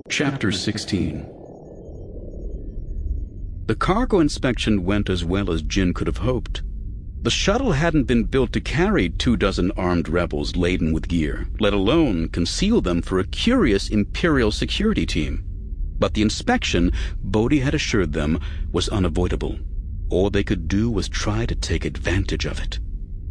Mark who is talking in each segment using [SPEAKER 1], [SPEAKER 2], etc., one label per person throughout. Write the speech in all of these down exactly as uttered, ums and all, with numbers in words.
[SPEAKER 1] Chapter sixteen. The cargo inspection went as well as Jin could have hoped. The shuttle hadn't been built to carry two dozen armed rebels laden with gear, let alone conceal them for a curious Imperial security team. But the inspection, Bodhi had assured them, was unavoidable. All they could do was try to take advantage of it.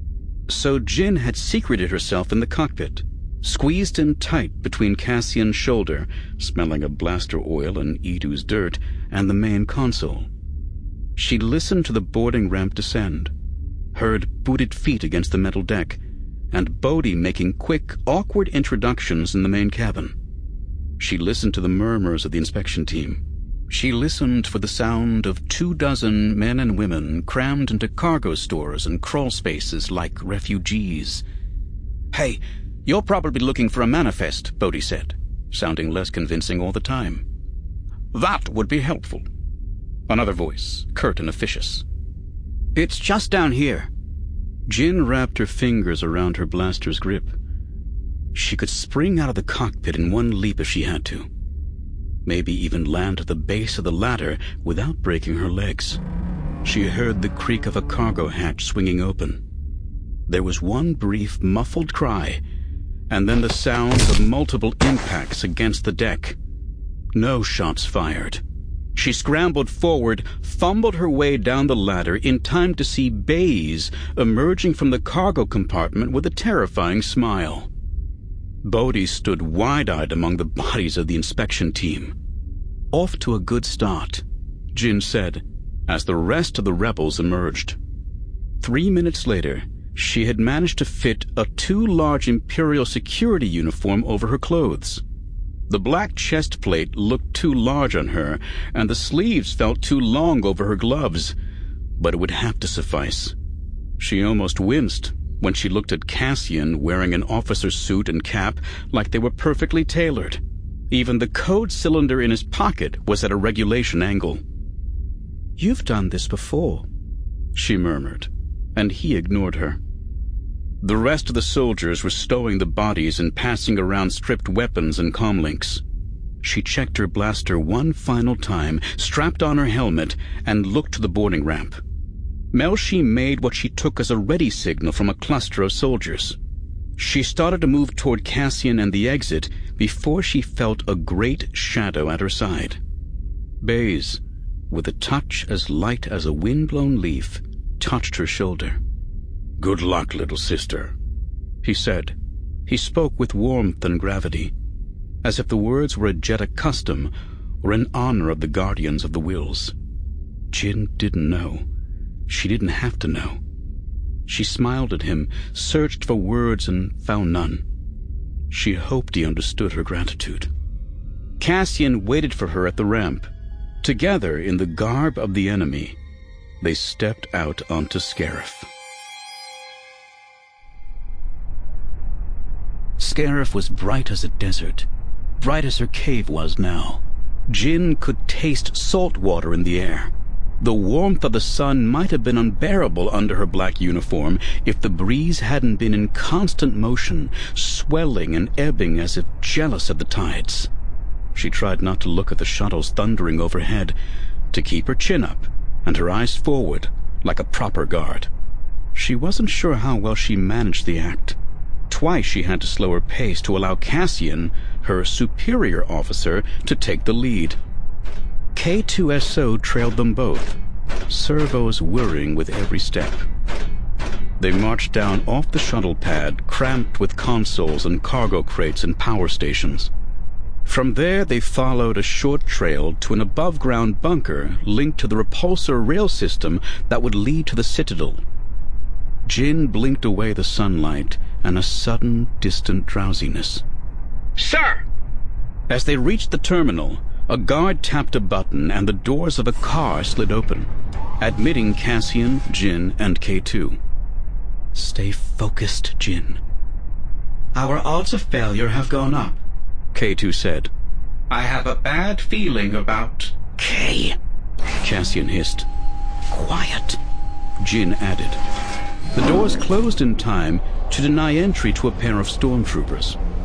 [SPEAKER 1] So Jin had secreted herself in the cockpit, squeezed in tight between Cassian's shoulder, smelling of blaster oil and Idu's dirt, and the main console. She listened to the boarding ramp descend, heard booted feet against the metal deck, and Bodhi making quick, awkward introductions in the main cabin. She listened to the murmurs of the inspection team. She listened for the sound of two dozen men and women crammed into cargo stores and crawl spaces like refugees. "Hey, you're probably looking for a manifest," Bodhi said, sounding less convincing all the time. "That would be helpful." Another voice, curt and officious. "It's just down here." Jin wrapped her fingers around her blaster's grip. She could spring out of the cockpit in one leap if she had to. Maybe even land at the base of the ladder without breaking her legs. She heard the creak of a cargo hatch swinging open. There was one brief, muffled cry, and then the sound of multiple impacts against the deck. No shots fired. She scrambled forward, fumbled her way down the ladder in time to see Baze emerging from the cargo compartment with a terrifying smile. Bodhi stood wide-eyed among the bodies of the inspection team. "Off to a good start," Jin said, as the rest of the rebels emerged. Three minutes later, she had managed to fit a too large Imperial security uniform over her clothes. The black chest plate looked too large on her, and the sleeves felt too long over her gloves, but it would have to suffice. She almost winced when she looked at Cassian wearing an officer's suit and cap like they were perfectly tailored. Even the code cylinder in his pocket was at a regulation angle. "You've done this before," she murmured, and he ignored her. The rest of the soldiers were stowing the bodies and passing around stripped weapons and comlinks. She checked her blaster one final time, strapped on her helmet, and looked to the boarding ramp. Melshi made what she took as a ready signal from a cluster of soldiers. She started to move toward Cassian and the exit before she felt a great shadow at her side. Baze, with a touch as light as a wind-blown leaf, touched her shoulder. "Good luck, little sister," he said. He spoke with warmth and gravity, as if the words were a Jedha custom or in honor of the guardians of the wills. Jin didn't know. She didn't have to know. She smiled at him, searched for words, and found none. She hoped he understood her gratitude. Cassian waited for her at the ramp. Together, in the garb of the enemy, they stepped out onto Scarif. Scarif was bright as a desert, bright as her cave was now. Jin could taste salt water in the air. The warmth of the sun might have been unbearable under her black uniform if the breeze hadn't been in constant motion, swelling and ebbing as if jealous of the tides. She tried not to look at the shuttles thundering overhead, to keep her chin up and her eyes forward like a proper guard. She wasn't sure how well she managed the act. Twice she had to slow her pace to allow Cassian, her superior officer, to take the lead. K two S O trailed them both, servos whirring with every step. They marched down off the shuttle pad, cramped with consoles and cargo crates and power stations. From there they followed a short trail to an above-ground bunker linked to the repulsor rail system that would lead to the Citadel. Jin blinked away the sunlight and a sudden, distant drowsiness. "Sir!" As they reached the terminal, a guard tapped a button and the doors of a car slid open, admitting Cassian, Jin, and K two. "Stay focused, Jin." "Our odds of failure have gone up," K two said. "I have a bad feeling about—" "K," Cassian hissed. "Quiet," Jin added. The doors closed in time to deny entry to a pair of stormtroopers.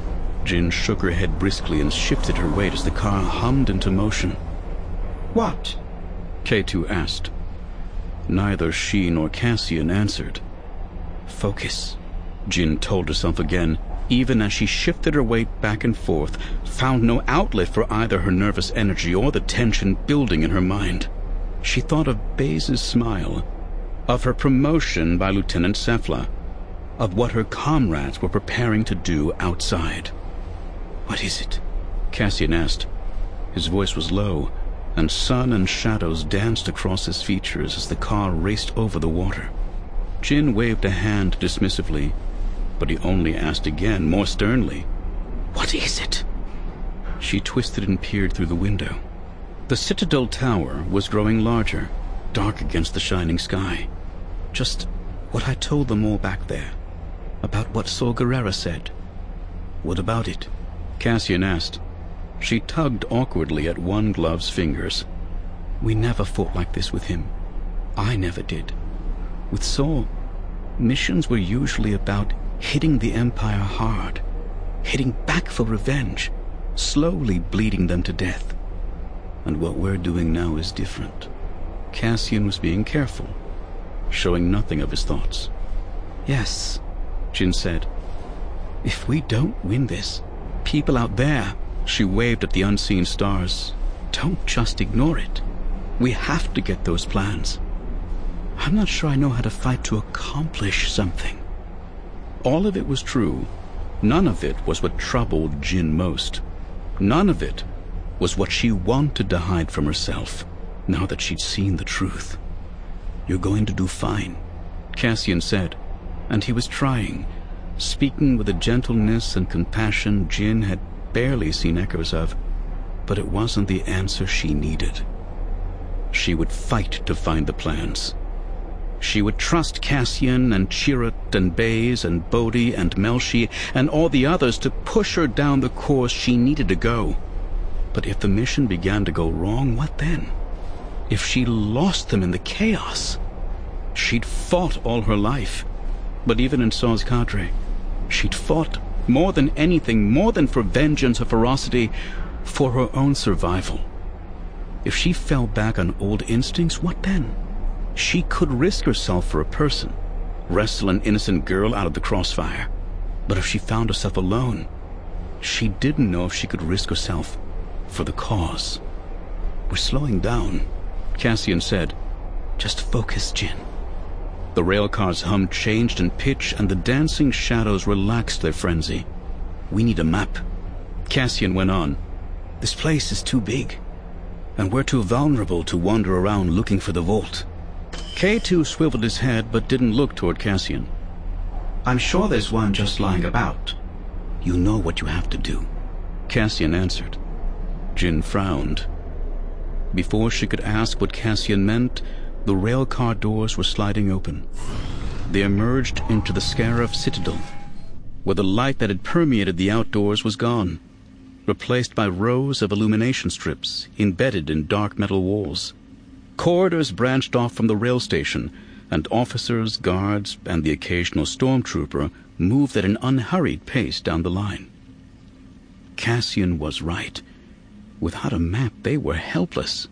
[SPEAKER 1] Jin shook her head briskly and shifted her weight as the car hummed into motion.
[SPEAKER 2] "What?"
[SPEAKER 1] K two asked. Neither she nor Cassian answered. "Focus," Jin told herself again, even as she shifted her weight back and forth, found no outlet for either her nervous energy or the tension building in her mind. She thought of Baze's smile, of her promotion by Lieutenant Sefla, of what her comrades were preparing to do outside. "What is it?" Cassian asked. His voice was low, and sun and shadows danced across his features as the car raced over the water. Jin waved a hand dismissively, but he only asked again, more sternly, "What is it?" She twisted and peered through the window. The Citadel Tower was growing larger, dark against the shining sky. Just what I told them all back there, about what Saw Gerrera said. "What about it?" Cassian asked. She tugged awkwardly at one glove's fingers. "We never fought like this with him. I never did. With Saw, missions were usually about hitting the Empire hard, hitting back for revenge, slowly bleeding them to death. And what we're doing now is different." Cassian was being careful, showing nothing of his thoughts. "Yes," Jin said. "If we don't win this, people out there," she waved at the unseen stars, "don't just ignore it. We have to get those plans. I'm not sure I know how to fight to accomplish something." All of it was true. None of it was what troubled Jin most. None of it was what she wanted to hide from herself, now that she'd seen the truth. "You're going to do fine," Cassian said, and he was trying, speaking with a gentleness and compassion Jin had barely seen echoes of, but it wasn't the answer she needed. She would fight to find the plans. She would trust Cassian and Chirrut and Baze and Bodhi and Melshi and all the others to push her down the course she needed to go. But if the mission began to go wrong, what then? If she lost them in the chaos? She'd fought all her life, but even in Saw's cadre, she'd fought more than anything, more than for vengeance or ferocity, for her own survival. If she fell back on old instincts, what then? She could risk herself for a person, wrestle an innocent girl out of the crossfire. But if she found herself alone, she didn't know if she could risk herself for the cause. "We're slowing down," Cassian said. "Just focus, Jin." The railcar's hum changed in pitch, and the dancing shadows relaxed their frenzy. "We need a map," Cassian went on. "This place is too big, and we're too vulnerable to wander around looking for the vault." K two swiveled his head but didn't look toward Cassian. "I'm sure there's one just lying about." "You know what you have to do," Cassian answered. Jin frowned. Before she could ask what Cassian meant, the railcar doors were sliding open. They emerged into the Scarif Citadel, where the light that had permeated the outdoors was gone, replaced by rows of illumination strips embedded in dark metal walls. Corridors branched off from the rail station, and officers, guards, and the occasional stormtrooper moved at an unhurried pace down the line. Cassian was right. Without a map, they were helpless.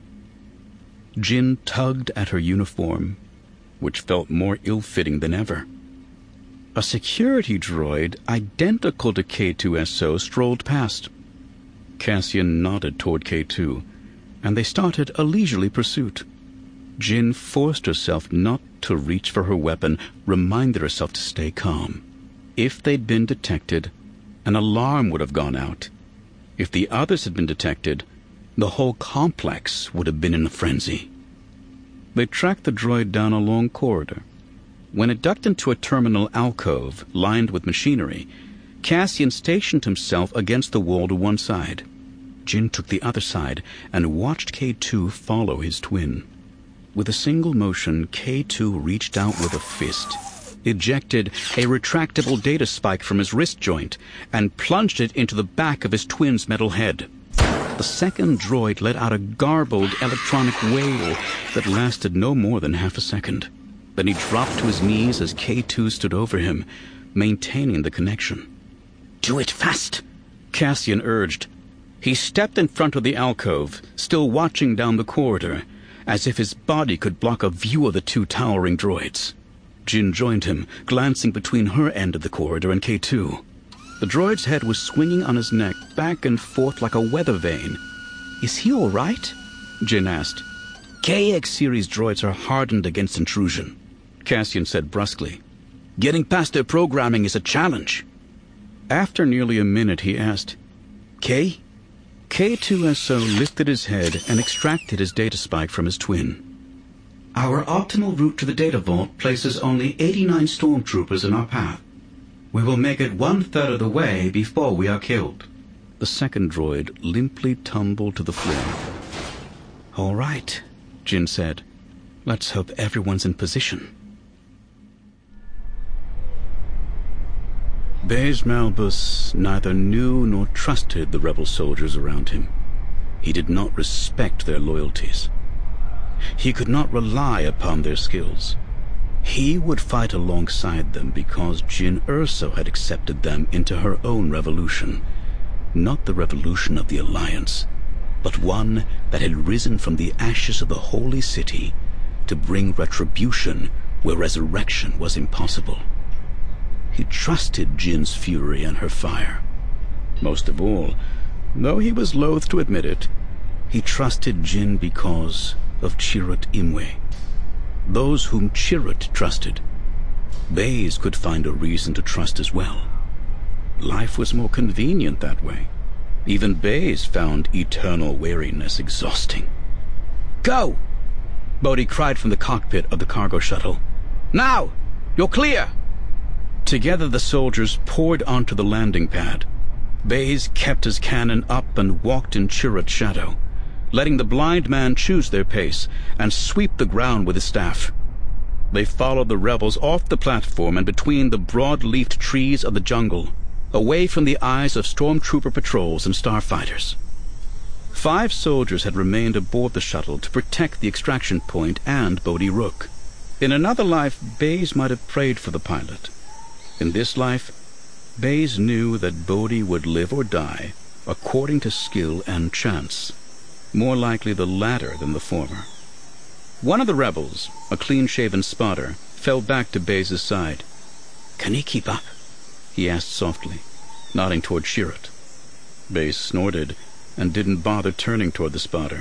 [SPEAKER 1] Jin tugged at her uniform, which felt more ill-fitting than ever. A security droid identical to K two S O strolled past. Cassian nodded toward K two, and they started a leisurely pursuit. Jin forced herself not to reach for her weapon, reminded herself to stay calm. If they'd been detected, an alarm would have gone out. If the others had been detected, the whole complex would have been in a frenzy. They tracked the droid down a long corridor. When it ducked into a terminal alcove lined with machinery, Cassian stationed himself against the wall to one side. Jin took the other side and watched K two follow his twin. With a single motion, K two reached out with a fist, ejected a retractable data spike from his wrist joint, and plunged it into the back of his twin's metal head. The second droid let out a garbled electronic wail that lasted no more than half a second. Then he dropped to his knees as K two stood over him, maintaining the connection. "Do it fast!" Cassian urged. He stepped in front of the alcove, still watching down the corridor, as if his body could block a view of the two towering droids. Jyn joined him, glancing between her end of the corridor and K two. The droid's head was swinging on his neck, back and forth like a weather vane. "Is he all right?" Jyn asked. "K X series droids are hardened against intrusion," Cassian said brusquely. "Getting past their programming is a challenge." After nearly a minute, he asked, "K?" K two S O lifted his head and extracted his data spike from his twin. "Our optimal route to the data vault places only eighty-nine stormtroopers in our path. We will make it one-third of the way before we are killed." The second droid limply tumbled to the floor. "All right," Jyn said. "Let's hope everyone's in position." Baze Malbus neither knew nor trusted the rebel soldiers around him. He did not respect their loyalties. He could not rely upon their skills. He would fight alongside them because Jyn Erso had accepted them into her own revolution. Not the revolution of the Alliance, but one that had risen from the ashes of the Holy City to bring retribution where resurrection was impossible. He trusted Jyn's fury and her fire. Most of all, though he was loath to admit it, he trusted Jyn because of Chirrut Imwe. Those whom Chirrut trusted, Baze could find a reason to trust as well. Life was more convenient that way. Even Baze found eternal weariness exhausting. "Go!" Bodhi cried from the cockpit of the cargo shuttle. "Now! You're clear!" Together the soldiers poured onto the landing pad. Baze kept his cannon up and walked in Chirrut's shadow, letting the blind man choose their pace and sweep the ground with his staff. They followed the rebels off the platform and between the broad-leafed trees of the jungle, away from the eyes of stormtrooper patrols and starfighters. Five soldiers had remained aboard the shuttle to protect the extraction point and Bodhi Rook. In another life, Baze might have prayed for the pilot. In this life, Baze knew that Bodhi would live or die according to skill and chance, more likely the latter than the former. One of the rebels, a clean-shaven spotter, fell back to Baze's side. "Can he keep up?" he asked softly, nodding toward Chirrut. Baze snorted and didn't bother turning toward the spotter.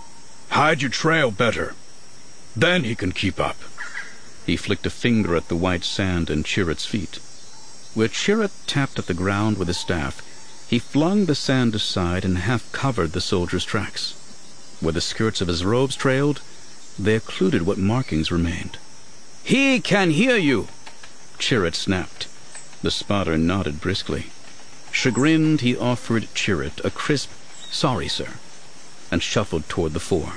[SPEAKER 1] "Hide your trail better. Then he can keep up." He flicked a finger at the white sand and Chirrut's feet. Where Chirrut tapped at the ground with his staff, he flung the sand aside and half covered the soldier's tracks. Where the skirts of his robes trailed, they occluded what markings remained. "He can hear you!" Chirrut snapped. The spotter nodded briskly. Chagrined, he offered Chirrut a crisp, "Sorry, sir," and shuffled toward the fore.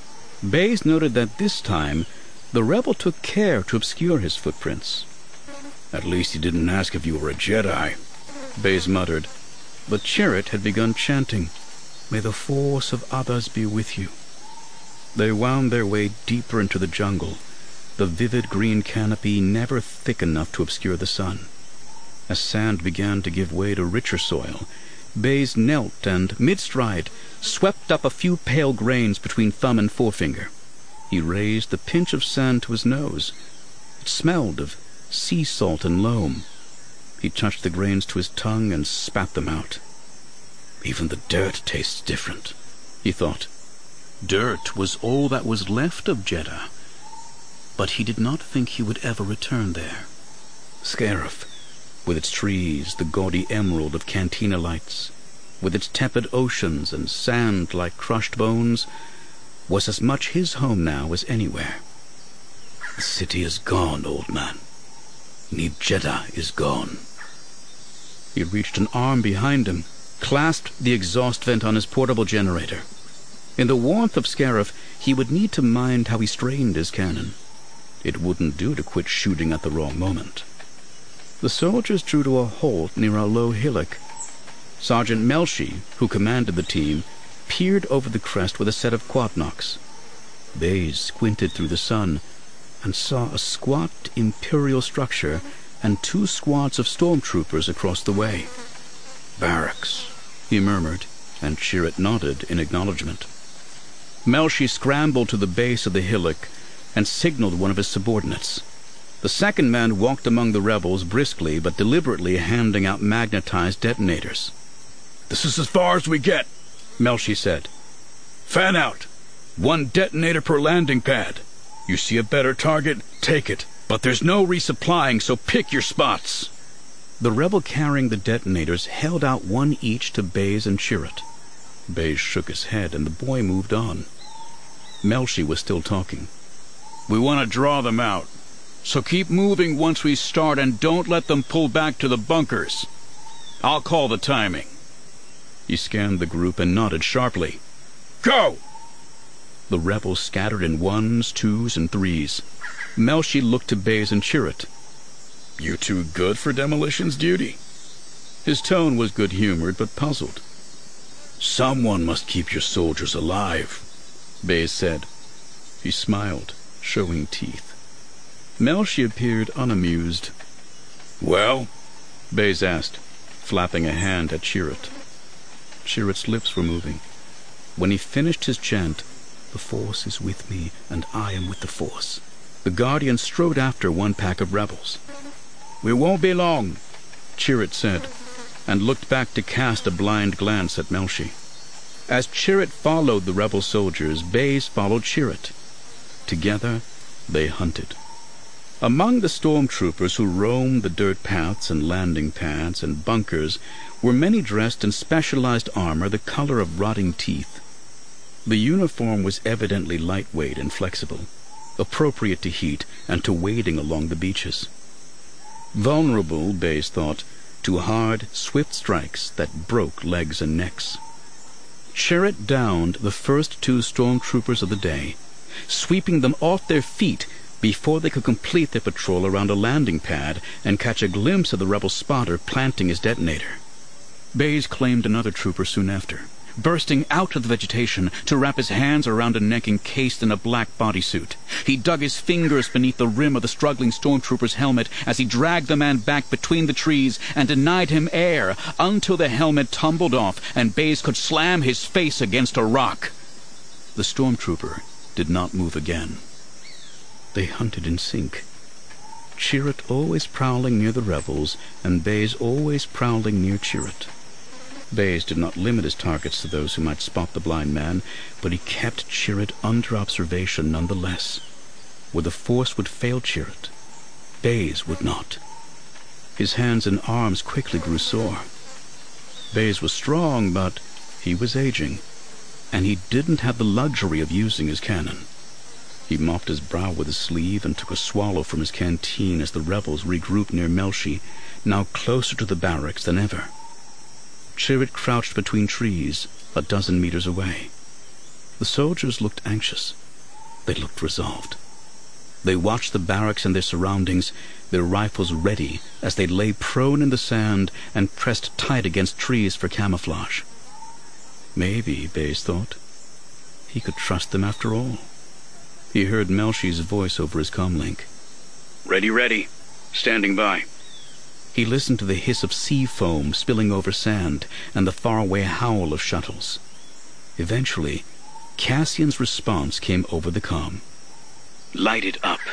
[SPEAKER 1] Baze noted that this time the rebel took care to obscure his footprints. "At least he didn't ask if you were a Jedi," Baze muttered. But Chirrut had begun chanting, "May the force of others be with you." They wound their way deeper into the jungle, the vivid green canopy never thick enough to obscure the sun. As sand began to give way to richer soil, Baze knelt and, mid-stride, swept up a few pale grains between thumb and forefinger. He raised the pinch of sand to his nose. It smelled of sea salt and loam. He touched the grains to his tongue and spat them out. "Even the dirt tastes different," he thought. Dirt was all that was left of Jedha, but he did not think he would ever return there. Scarif, with its trees, the gaudy emerald of cantina lights, with its tepid oceans and sand like crushed bones, was as much his home now as anywhere. "The city is gone, old man. Nib Jedha is gone." He reached an arm behind him, clasped the exhaust vent on his portable generator. In the warmth of Scarif, he would need to mind how he strained his cannon. It wouldn't do to quit shooting at the wrong moment. The soldiers drew to a halt near a low hillock. Sergeant Melshi, who commanded the team, peered over the crest with a set of quadnocs. Baze squinted through the sun and saw a squat imperial structure and two squads of stormtroopers across the way. Barracks, he murmured, and Chirrut nodded in acknowledgement. Melshi scrambled to the base of the hillock and signaled one of his subordinates. The second man walked among the rebels briskly but deliberately, handing out magnetized detonators.
[SPEAKER 2] "This is as far as we get,"
[SPEAKER 1] Melshi said.
[SPEAKER 2] "Fan out. One detonator per landing pad. You see a better target, take it. But there's no resupplying, so pick your spots."
[SPEAKER 1] The rebel carrying the detonators held out one each to Baze and Chirrut. Baze shook his head, and the boy moved on. Melshi was still talking.
[SPEAKER 2] "We want to draw them out, so keep moving once we start and don't let them pull back to the bunkers. I'll call the timing."
[SPEAKER 1] He scanned the group and nodded sharply.
[SPEAKER 2] "Go!"
[SPEAKER 1] The rebels scattered in ones, twos, and threes. Melshi looked to Baze and Chirrut.
[SPEAKER 2] "You too good for demolitions duty?"
[SPEAKER 1] His tone was good-humored but puzzled.
[SPEAKER 2] "Someone must keep your soldiers alive,"
[SPEAKER 1] Baze said. He smiled, showing teeth. Melshi appeared unamused.
[SPEAKER 2] "Well?"
[SPEAKER 1] Baze asked, flapping a hand at Chirrut. Chirrut's lips were moving. When he finished his chant, "The Force is with me, and I am with the Force," the Guardian strode after one pack of rebels.
[SPEAKER 2] "We won't be long,"
[SPEAKER 1] Chirrut said, and looked back to cast a blind glance at Melshi. As Chirrut followed the rebel soldiers, Baze followed Chirrut. Together, they hunted. Among the stormtroopers who roamed the dirt paths and landing pads and bunkers were many dressed in specialized armor the color of rotting teeth. The uniform was evidently lightweight and flexible, appropriate to heat and to wading along the beaches. Vulnerable, Baze thought, to hard, swift strikes that broke legs and necks. Chirrut downed the first two stormtroopers of the day, sweeping them off their feet before they could complete their patrol around a landing pad and catch a glimpse of the rebel spotter planting his detonator. Baze claimed another trooper soon after, bursting out of the vegetation to wrap his hands around a neck encased in a black bodysuit. He dug his fingers beneath the rim of the struggling stormtrooper's helmet as he dragged the man back between the trees and denied him air until the helmet tumbled off and Baze could slam his face against a rock. The stormtrooper did not move again. They hunted in sync. Chirrut always prowling near the rebels, and Baze always prowling near Chirrut. Baze did not limit his targets to those who might spot the blind man, but he kept Chirrut under observation nonetheless. Where the Force would fail Chirrut, Baze would not. His hands and arms quickly grew sore. Baze was strong, but he was aging, and he didn't have the luxury of using his cannon. He mopped his brow with his sleeve and took a swallow from his canteen as the rebels regrouped near Melshi, now closer to the barracks than ever. Chirrut crouched between trees, a dozen meters away. The soldiers looked anxious. They looked resolved. They watched the barracks and their surroundings, their rifles ready as they lay prone in the sand and pressed tight against trees for camouflage. Maybe, Baze thought, he could trust them after all. He heard Melshi's voice over his comlink.
[SPEAKER 2] "Ready, ready. Standing by."
[SPEAKER 1] He listened to the hiss of sea foam spilling over sand and the faraway howl of shuttles. Eventually, Cassian's response came over the comm.
[SPEAKER 2] "Light it up."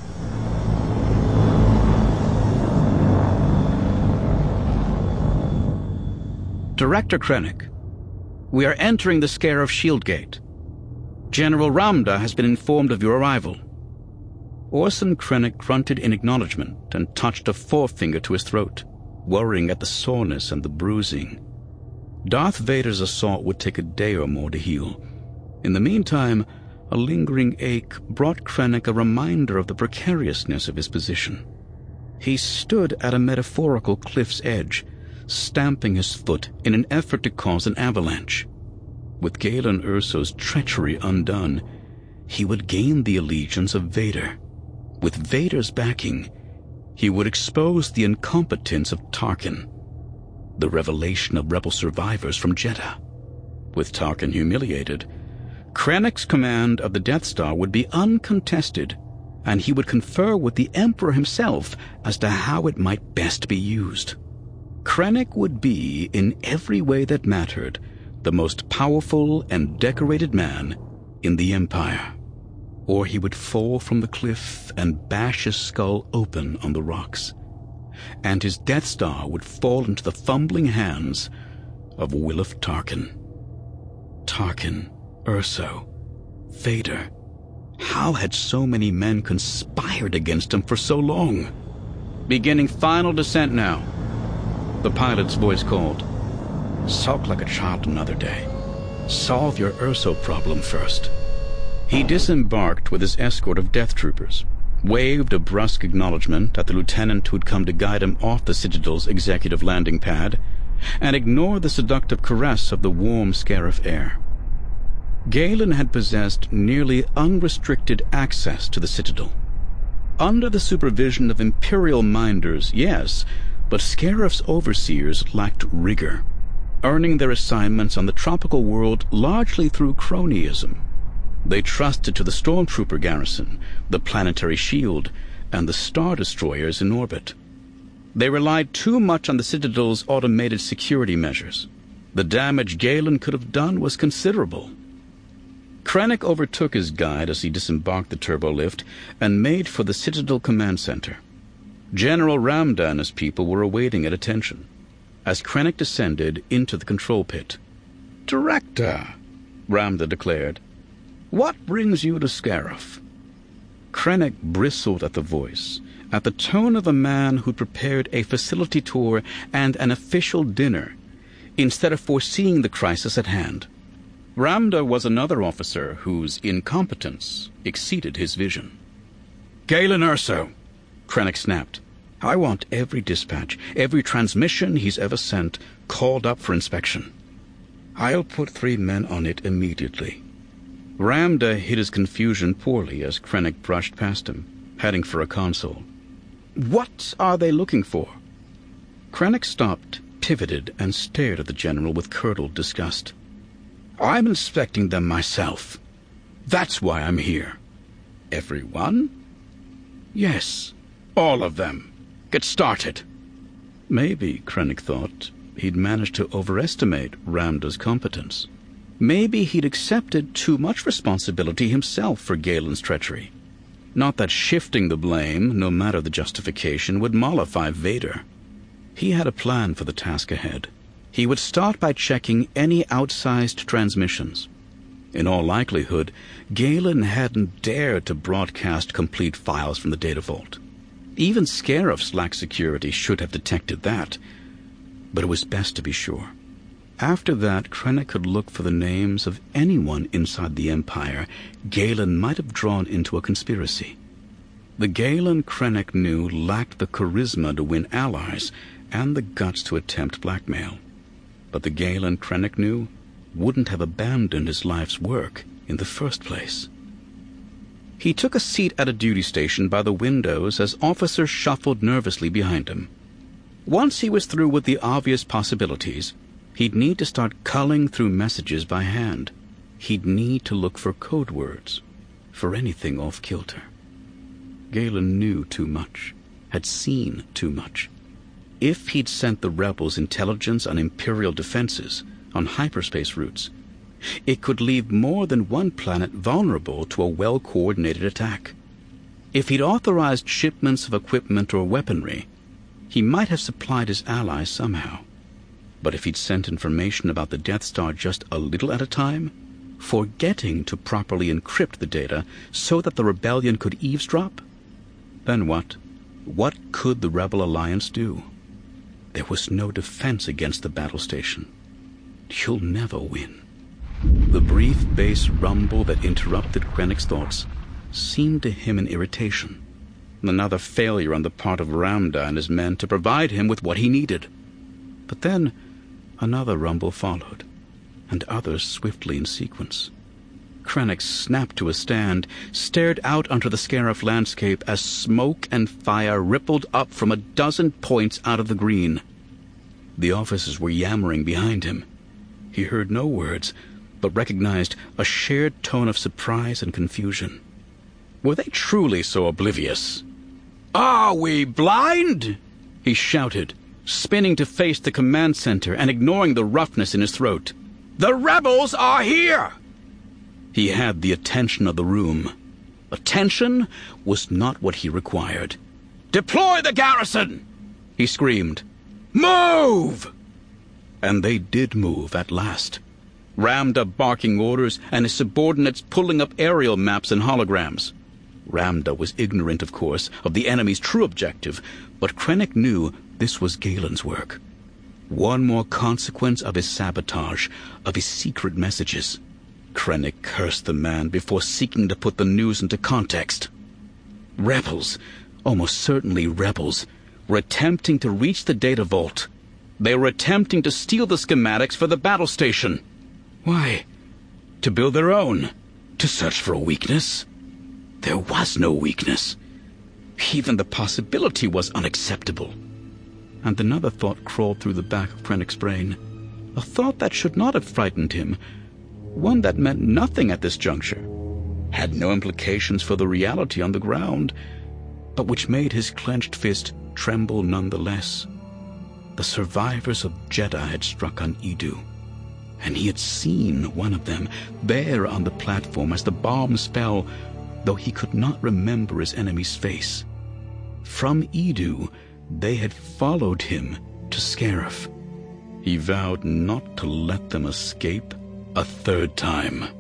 [SPEAKER 1] Director Krennic, we are entering the scare of Shieldgate. General Ramda has been informed of your arrival. Orson Krennic grunted in acknowledgement and touched a forefinger to his throat, worrying at the soreness and the bruising. Darth Vader's assault would take a day or more to heal. In the meantime, a lingering ache brought Krennic a reminder of the precariousness of his position. He stood at a metaphorical cliff's edge, stamping his foot in an effort to cause an avalanche. With Galen Erso's treachery undone, he would gain the allegiance of Vader. With Vader's backing, he would expose the incompetence of Tarkin, the revelation of rebel survivors from Jedha. With Tarkin humiliated, Krennic's command of the Death Star would be uncontested, and he would confer with the Emperor himself as to how it might best be used. Krennic would be, in every way that mattered, the most powerful and decorated man in the Empire. Or he would fall from the cliff and bash his skull open on the rocks, and his Death Star would fall into the fumbling hands of Wilf Tarkin. Tarkin, Erso, Vader. How had so many men conspired against him for so long? Beginning final descent now, the pilot's voice called. Sulk like a child another day. Solve your Erso problem first. He disembarked with his escort of death troopers, waved a brusque acknowledgement at the lieutenant who'd come to guide him off the Citadel's executive landing pad, and ignored the seductive caress of the warm Scarif air. Galen had possessed nearly unrestricted access to the Citadel. Under the supervision of Imperial minders, yes, but Scarif's overseers lacked rigor, earning their assignments on the tropical world largely through cronyism. They trusted to the stormtrooper garrison, the planetary shield, and the star destroyers in orbit. They relied too much on the Citadel's automated security measures. The damage Galen could have done was considerable. Krennic overtook his guide as he disembarked the turbolift and made for the Citadel command center. General Ramda and his people were awaiting at attention as Krennic descended into the control pit. "Director," Ramda declared, "what brings you to Scarif?" Krennic bristled at the voice, at the tone of a man who'd prepared a facility tour and an official dinner, instead of foreseeing the crisis at hand. Ramda was another officer whose incompetence exceeded his vision. "Galen Erso," Krennic snapped. "I want every dispatch, every transmission he's ever sent, called up for inspection. I'll put three men on it immediately." Ramda hid his confusion poorly as Krennic brushed past him, heading for a console. "What are they looking for?" Krennic stopped, pivoted, and stared at the general with curdled disgust. "I'm inspecting them myself. That's why I'm here." "Everyone?" "Yes, all of them. Get started." Maybe, Krennic thought, he'd managed to overestimate Ramda's competence. Maybe he'd accepted too much responsibility himself for Galen's treachery. Not that shifting the blame, no matter the justification, would mollify Vader. He had a plan for the task ahead. He would start by checking any outsized transmissions. In all likelihood, Galen hadn't dared to broadcast complete files from the data vault. Even Scarif's lax security should have detected that. But it was best to be sure. After that, Krennic could look for the names of anyone inside the Empire Galen might have drawn into a conspiracy. The Galen Krennic knew lacked the charisma to win allies and the guts to attempt blackmail. But the Galen Krennic knew wouldn't have abandoned his life's work in the first place. He took a seat at a duty station by the windows as officers shuffled nervously behind him. Once he was through with the obvious possibilities, he'd need to start culling through messages by hand. He'd need to look for code words, for anything off-kilter. Galen knew too much, had seen too much. If he'd sent the rebels intelligence on Imperial defenses, on hyperspace routes, it could leave more than one planet vulnerable to a well-coordinated attack. If he'd authorized shipments of equipment or weaponry, he might have supplied his allies somehow. But if he'd sent information about the Death Star just a little at a time, forgetting to properly encrypt the data so that the rebellion could eavesdrop, then what? What could the Rebel Alliance do? There was no defense against the battle station. You'll never win. The brief bass rumble that interrupted Krennic's thoughts seemed to him an irritation. Another failure on the part of Ramda and his men to provide him with what he needed. But then another rumble followed, and others swiftly in sequence. Krennic snapped to a stand, stared out onto the Scarif landscape as smoke and fire rippled up from a dozen points out of the green. The officers were yammering behind him. He heard no words, but recognized a shared tone of surprise and confusion. Were they truly so oblivious? "Are we blind?" he shouted, spinning to face the command center and ignoring the roughness in his throat. "The rebels are here!" He had the attention of the room. Attention was not what he required. "Deploy the garrison!" he screamed. "Move!" And they did move at last. Ramda barking orders and his subordinates pulling up aerial maps and holograms. Ramda was ignorant, of course, of the enemy's true objective, but Krennic knew this was Galen's work. One more consequence of his sabotage, of his secret messages. Krennic cursed the man before seeking to put the news into context. Rebels, almost certainly rebels, were attempting to reach the data vault. They were attempting to steal the schematics for the battle station. Why? To build their own? To search for a weakness? There was no weakness. Even the possibility was unacceptable. And another thought crawled through the back of Krennic's brain. A thought that should not have frightened him. One that meant nothing at this juncture. Had no implications for the reality on the ground, but which made his clenched fist tremble nonetheless. The survivors of Jedha had struck on Edu, and he had seen one of them there on the platform as the bombs fell, though he could not remember his enemy's face. From Edu, they had followed him to Scarif. He vowed not to let them escape a third time.